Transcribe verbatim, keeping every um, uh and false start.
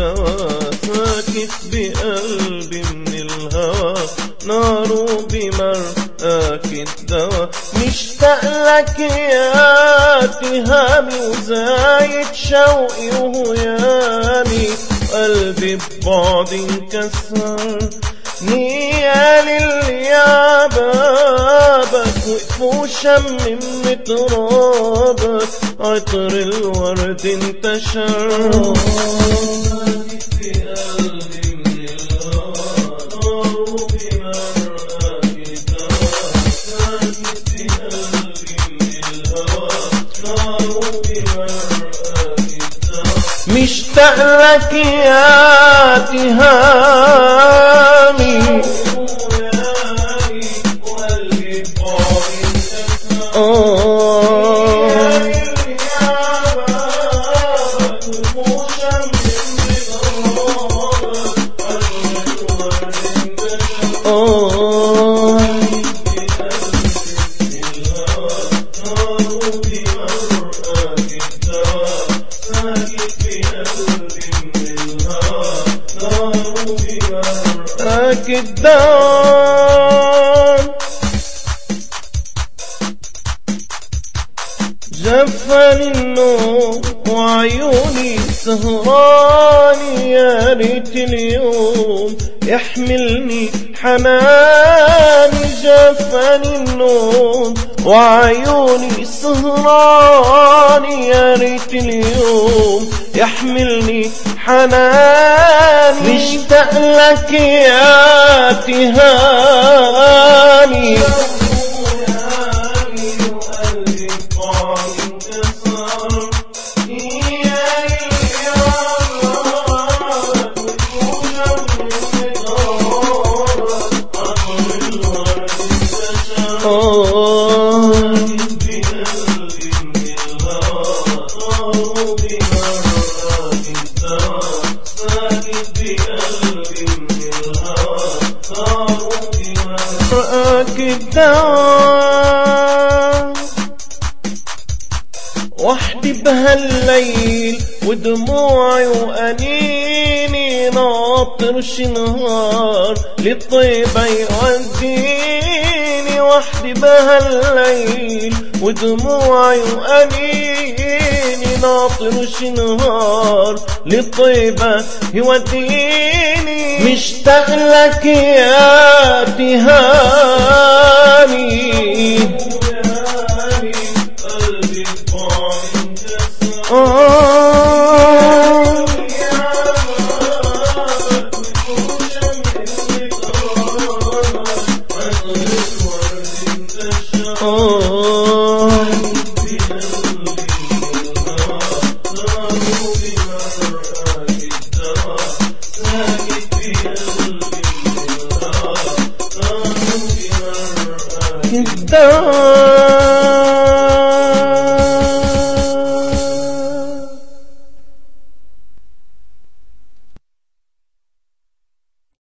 الدواء ساكت بقلبي من الهوى ناره بمرآك الدواء مشتاق لك يا تهامي وزايد شوقي وهيامي قلبي ببعد انكسر نيال اللي يا بابك وقفوا شم من ترابك عطر الورد انتشر مشتاق لك يا تهامي الدار جفني النوم وعيوني سهراني يا ريت اليوم يحملني حناني جفني النوم وعيوني سهراني يا ريت اليوم يحملني حناني مشتاق لك يا تهاني الدار وحدي بهالليل ودموعي وأنيني ناطرش نهار للطيبة يوديني وحدي بهالليل ودموعي وأنيني ناطرش نهار للطيبة يوديني مشتاق لك يا تهاني الدار